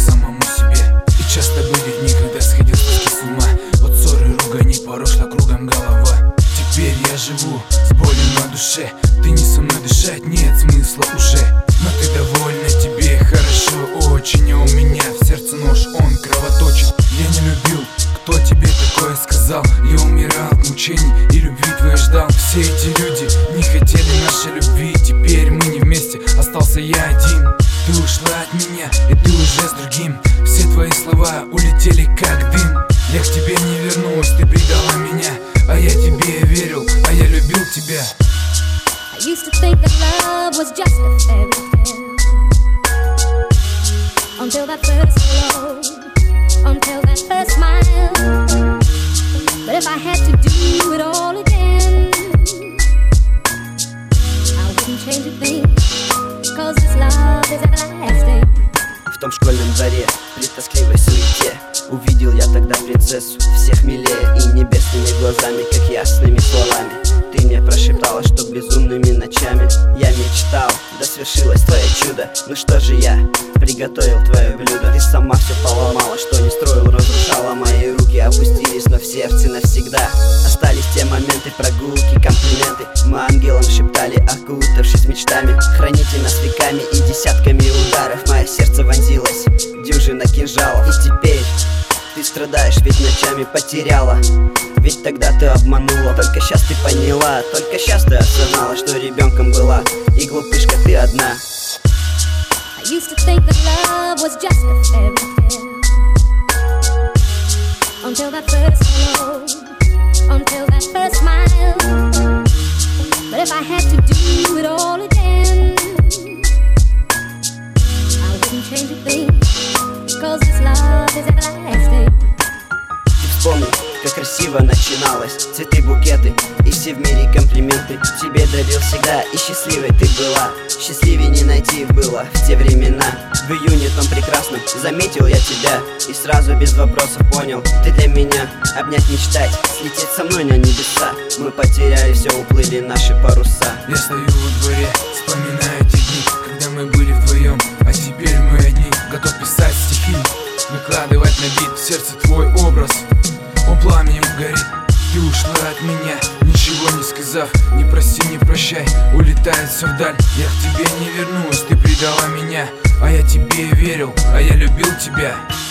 самому себе. И часто были дни, когда сходил с тоски с ума. От ссоры, ругани, порой шла кругом голова. Теперь я живу с болью на душе. Ты не со мной, дышать нет смысла уже. Но ты довольна, тебе хорошо очень. А у меня в сердце нож, он кровоточит. Я не любил, кто тебе такое сказал? Я умирал от мучений и любви твоей ждал. Все эти люди не хотели нашей любви. Теперь мы не вместе, остался я один. Ты ушла от меня, и ты уже с другим. Все твои слова улетели как дым. Я к тебе не вернусь, ты предала меня. А я тебе верил, а я любил тебя. I used to think that love was just a fairy tale, until that first hello, until that first smile. But if I had to do it all again, I wouldn't change a thing, 'cause this love is everlasting. В том школьном дворе, при тоскливой суете, увидел я тогда принцессу, всех милее и небесными глазами, как ясными словами. Ты мне прошептала, что безумными ночами я мечтал, да свершилось твое чудо. Ну что же я приготовил твое блюдо? Ты сама все поломала, что не строил, разрушала. Мои руки опустились, но в сердце навсегда остались те моменты, прогулки, комплименты. Мы ангелам шептали, окутавшись мечтами. Храните нас веками и десятками ударов. Мое сердце вонзилось, дюжина кинжалов. И теперь ты страдаешь, ведь ночами потеряла. Ведь тогда ты обманула, только сейчас ты поняла. Только сейчас ты осознала, что ребенком была. И глупышка ты одна. I used to think that love was just a fairy tale, until that first hello, until that first smile. But if I had to do it all again, I wouldn't change a thing, 'cause this love is everlasting. Вспомни, как красиво начиналось. Цветы, букеты и все в мире комплименты тебе дарил всегда, и счастливой ты была. Счастливее не найти было в те времена. В июне том прекрасном заметил я тебя, и сразу без вопросов понял, ты для меня. Обнять, мечтать, слететь со мной на небеса. Мы потеряли все, уплыли наши паруса. Я стою во дворе, вспоминаю те дни, когда мы были вдвоем, а теперь мы одни. Готов писать стихи, выкладывать на бит. В сердце твой образ, он пламенем горит. Ты ушла от меня, ничего не сказав. Не прости, не прощай, улетает все вдаль. Я к тебе не вернусь, ты предала меня. А я тебе верил, а я любил тебя.